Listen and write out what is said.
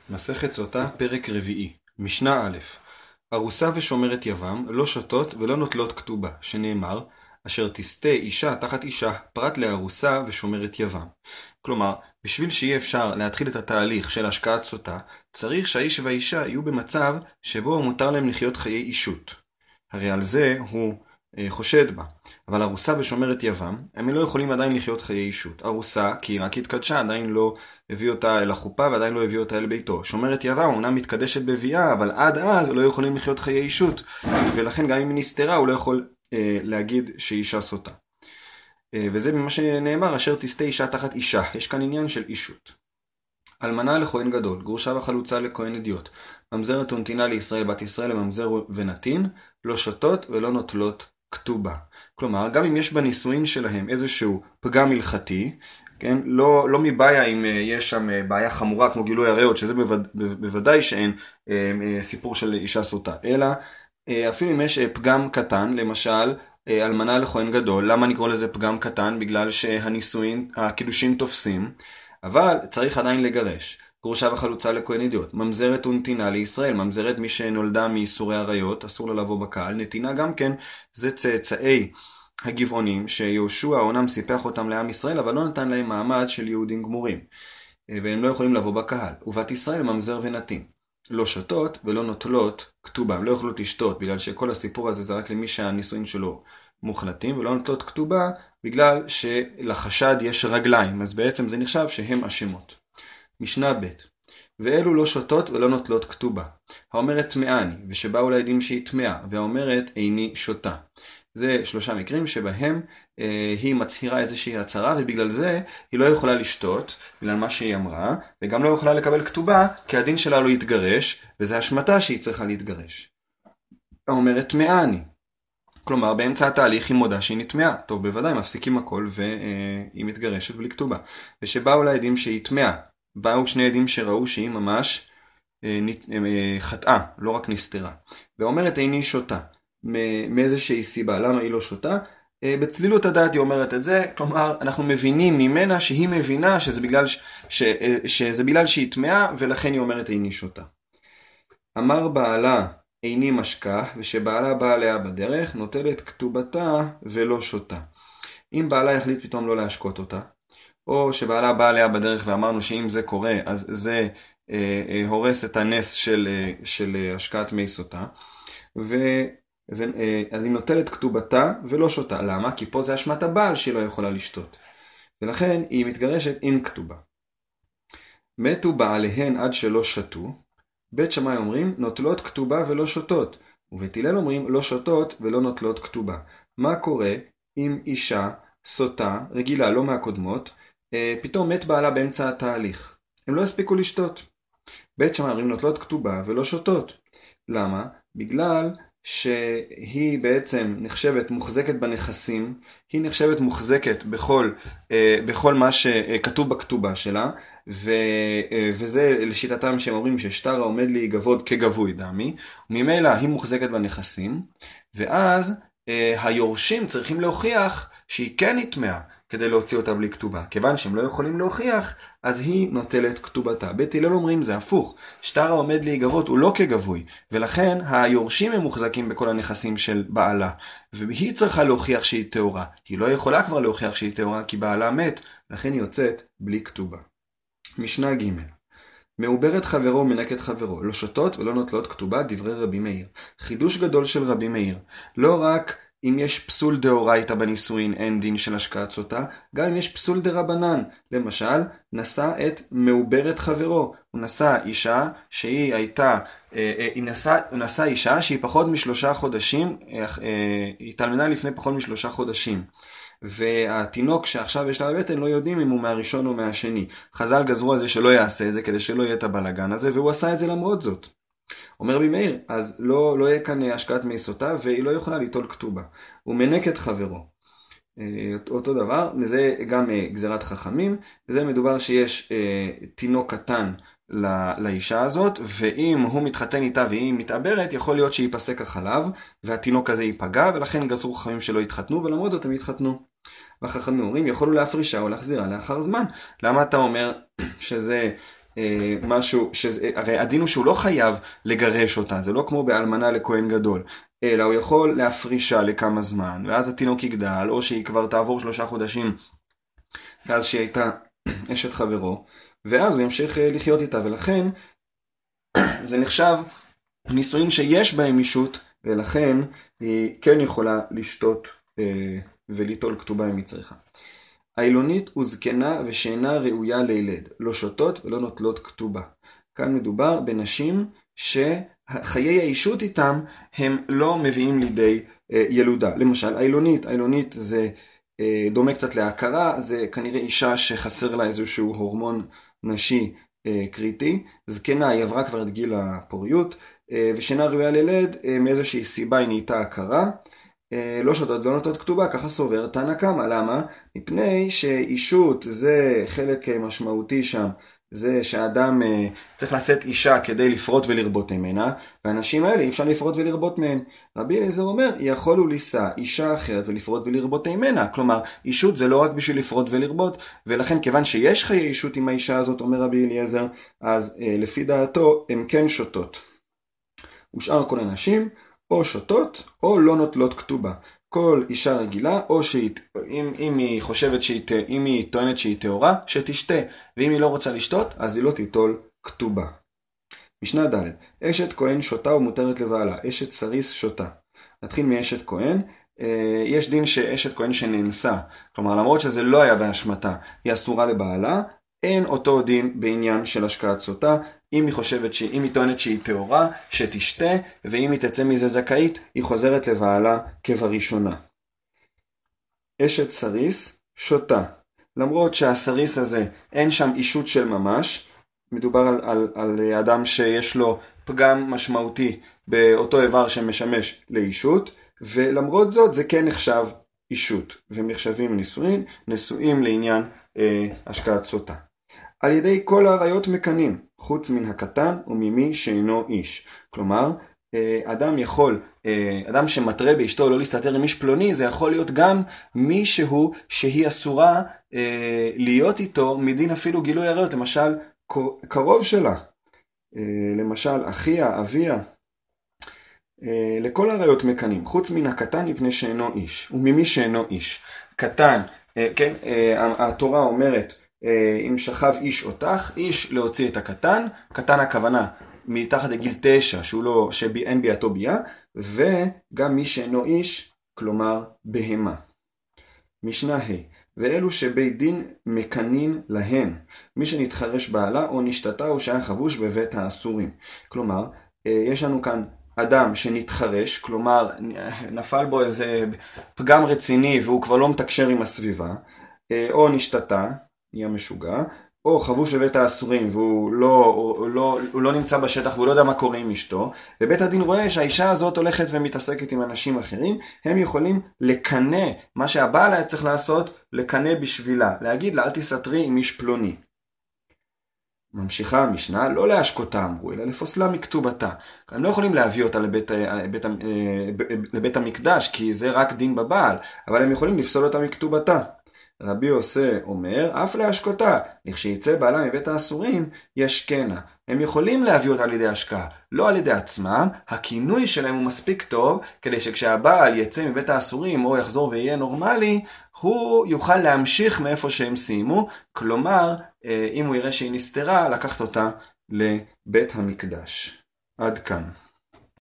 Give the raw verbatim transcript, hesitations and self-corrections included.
מסכת סוטה, פרק רביעי, משנה א', ארוסה ושומרת יבם לא שותות ולא נוטלות כתובה, שנאמר, אשר תסתה אישה תחת אישה, פרט לארוסה ושומרת יבם. כלומר, בשביל שיהיה אפשר להתחיל את התהליך של השקעת סוטה, צריך שהאיש והאישה יהיו במצב שבו מותר להם לחיות חיי אישות. הרי על זה הוא אה, חושד בה. אבל ארוסה ושומרת יבם, הם לא יכולים עדיין לחיות חיי אישות. ארוסה, כי היא רק התקדשה, עדיין לא הביא אותה אל החופה ועדיין לא הביא אותה אל ביתו. שומרת יבם, אומנם מתקדשת בביאה, אבל עד אז לא יכולים לחיות חיי אישות. ולכן גם אם היא נסתרה, הוא לא יכול אה, להגיד שאישה סוטה. אה, וזה ממה שנאמר, אשר תסתה אישה תחת אישה. יש כאן עניין של אישות. אלמנה לכהן גדול, גרושה וחלוצה לכהן אדיוט. ממזרת ונתינה לישראל בת ישראל לממזר ונתין, לא שותות ולא נוטלות כתובה. כלומר, גם אם יש בנישואין שלהם איזשהו פגם הלכתי, כן? לא, לא מבעיה אם יש שם בעיה חמורה כמו גילוי עריות, שזה בווד, בוודאי שאין אה, סיפור של אישה סוטה, אלא אה, אפילו אם יש פגם קטן, למשל, אה, אלמנה לכהן גדול, למה נקרא לזה פגם קטן? בגלל שהנישואין, הקידושין תופסים, אבל צריך עדיין לגרש. גרושה וחלוצה לכהן אדיוט. ממזרת ונתינה לישראל. ממזרת מי שנולדה מייסורי עריות, אסור לה לבוא בקהל. נתינה גם כן, זה צאצאי הגבעונים, שיהושע אומנם סיפח אותם לעם ישראל, אבל לא נתן להם מעמד של יהודים גמורים. והם לא יכולים לבוא בקהל. ובת ישראל ממזר ונתין. לא שותות ולא נוטלות כתובה. הם לא יכולות לשתות, בגלל שכל הסיפור הזה זה רק למי שהנישואין שלו מוחלטים, ולא נוטלות כתובה, בגלל שלחשד יש רגליים. אז בעצם זה נחשב שהם אשמות. משנה ב' ואלו לא שותות ולא נוטלות כתובה. האומרת טמאני, ושבאו לעדים שהיא טמאה, והאומרת איני שותה. זה שלושה מקרים שבהם אה, היא מצהירה איזושהי הצהרה, ובגלל זה היא לא יכולה לשתות, בגלל מה שהיא אמרה, וגם לא יכולה לקבל כתובה, כי הדין שלה לא יתגרש, וזה השמטה שהיא צריכה להתגרש. האומרת טמאני. כלומר, באמצע התהליך היא מודה שהיא נטמאה. טוב, בוודאי, מפסיקים הכל והיא מתגרשת בלי כתובה. ושבאו לעדים שהיא טמאה. באו שני עדים שראו שהיא ממש אה, אה, חטאה, לא רק נסתרה. ואומרת איני שותה. מאיזושהי סיבה, למה היא לא שותה? אה, בצלילות הדעת היא אומרת את זה, כלומר, אנחנו מבינים ממנה שהיא מבינה שזה בגלל, ש, ש, אה, שזה בגלל שהיא טמאה, ולכן היא אומרת איני שותה. אמר בעלה איני משכה, ושבעלה בא עליה בדרך, נוטלת כתובתה ולא שותה. אם בעלה יחליט פתאום לא להשקות אותה, או שבעלה בא עליה בדרך ואמרנו שאם זה קורה, אז זה אה, אה, הורס את הנס של, אה, של אה, השקעת מי סוטה, ו, ו, אה, אז היא נוטלת כתובתה ולא שותה. למה? כי פה זה אשמת הבעל שהיא לא יכולה לשתות. ולכן היא מתגרשת עם כתובה. מתו בעליהן עד שלא שתו, בית שמאי אומרים נוטלות כתובה ולא שותות, ובית הלל אומרים לא שותות ולא נוטלות כתובה. מה קורה אם אישה סוטה, רגילה, לא מהקודמות, פתאום מת בעלה באמצע התהליך? הם לא הספיקו לשתות. בית שמאי אומרים נוטלות כתובה ולא שותות. למה? בגלל שהיא בעצם נחשבת מוחזקת בנכסים, היא נחשבת מוחזקת בכל, בכל מה שכתוב בכתובה שלה, ו, וזה לשיטתם שהם אומרים ששטר העומד להיגבות כגבוי דמי, וממילא היא מוחזקת בנכסים, ואז היורשים צריכים להוכיח שהיא כן נטמאה כדי להוציא אותה בלי כתובה. כיוון שהם לא יכולים להוכיח, אז היא נוטלת כתובתה. בית הלל אומרים זה הפוך. שטר העומד להיגבות הוא לא כגבוי, ולכן היורשים הם מוחזקים בכל הנכסים של בעלה, והיא צריכה להוכיח שהיא טהורה. היא לא יכולה כבר להוכיח שהיא טהורה כי בעלה מת, לכן היא יוצאת בלי כתובה. משנה ג' מעוברת חברו ומנקת חברו, לא שותות ולא נוטלות כתובה, דברי רבי מאיר. חידוש גדול של רבי מאיר. לא רק אם יש פסול דאורייתא בנישואין אין דין של השקעת סוטה, גם אם יש פסול דרבנן. למשל, נשא את מעוברת חברו. הוא נשא אישה שהיא הייתה, היא נשא, הוא נשא אישה שהיא פחות משלושה חודשים, היא התאלמנה לפני פחות משלושה חודשים. והתינוק שעכשיו יש לה בבטן לא יודעים אם הוא מהראשון או מהשני. חז"ל גזרו על זה שלא יעשה את זה כדי שלא יהיה את הבלגן הזה, והוא עשה את זה למרות זאת. אומר בי מאיר, אז לא, לא יהיה כאן השקעת מי סוטה, והיא לא יכולה ליטול כתובה. הוא מנק את חברו. אותו דבר, וזה גם גזירת חכמים, וזה מדובר שיש תינוק קטן לאישה הזאת, ואם הוא מתחתן איתה והיא מתעברת, יכול להיות שיפסק החלב, והתינוק הזה ייפגע, ולכן גזרו חכמים שלא יתחתנו, ולמרות זאת הם יתחתנו. והחכמים אומרים, יכולו להפרישה או להחזירה לאחר זמן. למה אתה אומר שזה משהו, שזה, הרי הדין הוא שהוא לא חייב לגרש אותה, זה לא כמו באלמנה לכהן גדול, אלא הוא יכול להפרישה לכמה זמן, ואז התינוק יגדל, או שהיא כבר תעבור שלושה חודשים, ואז שהיא הייתה אשת חברו, ואז הוא ימשיך לחיות איתה, ולכן זה נחשב נישואים שיש בהם אישות, ולכן היא כן יכולה לשתות וליטול כתובה אם היא צריכה. האילונית וזקנה ושאינה ראויה לילד, לא שותות ולא נוטלות כתובה. כאן מדובר בנשים שחיי האישות איתם הם לא מביאים לידי ילודה. למשל, האילונית, האילונית זה דומה קצת להכרה, זה כנראה אישה שחסר לה איזשהו הורמון נשי קריטי. זקנה היא עברה כבר את גיל הפוריות, ושאינה ראויה לילד מאיזושהי סיבה היא נהייתה הכרה. לא שותות, לא נוטלות כתובה, ככה סובר תנא קמא. למה? מפני שאישות זה חלק משמעותי שם, זה שהאדם צריך לשאת אישה כדי לפרוט ולרבות ממנה, והאנשים האלה אי אפשר לפרוט ולרבות מהן. רבי אליעזר אומר, יכולו לישא אישה אחרת ולפרוט ולרבות ממנה, כלומר אישות זה לא רק בשביל לפרוט ולרבות, ולכן כיוון שיש חיי אישות עם האישה הזאת, אומר רבי אליעזר, אז לפי דעתו הם כן שותות. ושאר כל הנשים או שותות או לא נוטלות כתובה. כל אישה רגילה, או שהיא, אם, אם היא חושבת שהיא, אם היא טוענת שהיא טהורה, שתשתה, ואם היא לא רוצה לשתות, אז היא לא תיטול כתובה. משנה ד' אשת כהן שותה ומותרת לבעלה, אשת סריס שותה. נתחיל מאשת כהן. יש דין שאשת כהן שנאנסה, כלומר למרות שזה לא היה באשמתה, היא אסורה לבעלה, אין אותו דין בעניין של השקעת סוטה. אם היא חושבת שאם היא טוענת שהיא טהורה, שתשתה, ואם היא תצא מזה זכאית, היא חוזרת לבעלה כבראשונה. אשת סריס שותה. למרות שהסריס הזה אין שם אישות של ממש, מדובר על, על, על אדם שיש לו פגם משמעותי באותו איבר שמשמש לאישות, ולמרות זאת זה כן נחשב אישות, והם נחשבים נישואין, נשואים לעניין אה, השקעת סוטה. על ידי כל העריות מקנים, חוץ מן הקטן וממי שאינו איש. כלומר, אדם יכול, אדם שמטרה באשתו לא להסתתר עם איש פלוני, זה יכול להיות גם מישהו שהיא אסורה להיות איתו מדין אפילו גילוי עריות, למשל קרוב שלה, למשל אחיה, אביה. לכל העריות מקנים, חוץ מן הקטן מפני שאינו איש, וממי שאינו איש. קטן, כן, התורה אומרת, אם שכב איש אותך, איש להוציא את הקטן, קטן הכוונה מתחת לגיל תשע, שהוא לא, שאין ביאתו ביאה, וגם מי שאינו איש, כלומר בהמה. משנה ה' ואלו שבית דין מקנין להן, מי שנתחרש בעלה או נשתתה או שהיה חבוש בבית האסורים. כלומר, יש לנו כאן אדם שנתחרש, כלומר נפל בו איזה פגם רציני והוא כבר לא מתקשר עם הסביבה, או נשתתה, נהיה משוגע, או חבוש בבית האסורים והוא לא, הוא לא, הוא לא נמצא בשטח והוא לא יודע מה קורה עם אשתו, ובית הדין רואה שהאישה הזאת הולכת ומתעסקת עם אנשים אחרים, הם יכולים לקנא, מה שהבעל היה צריך לעשות, לקנא בשבילה, להגיד לה אל תסתרי עם איש פלוני. ממשיכה המשנה, לא להשקותה אמרו, אלא לפוסלה מכתובתה. הם לא יכולים להביא אותה לבית, לבית, לבית המקדש, כי זה רק דין בבעל, אבל הם יכולים לפסול אותה מכתובתה. רבי יוסי אומר, אף להשקותה, לכשיצא בעלה מבית האסורים, ישכנה. הם יכולים להביא אותה על ידי השקעה, לא על ידי עצמם, הכינוי שלהם הוא מספיק טוב, כדי שכשהבעל יצא מבית האסורים או יחזור ויהיה נורמלי, הוא יוכל להמשיך מאיפה שהם סיימו, כלומר, אם הוא יראה שהיא נסתרה, לקחת אותה לבית המקדש. עד כאן.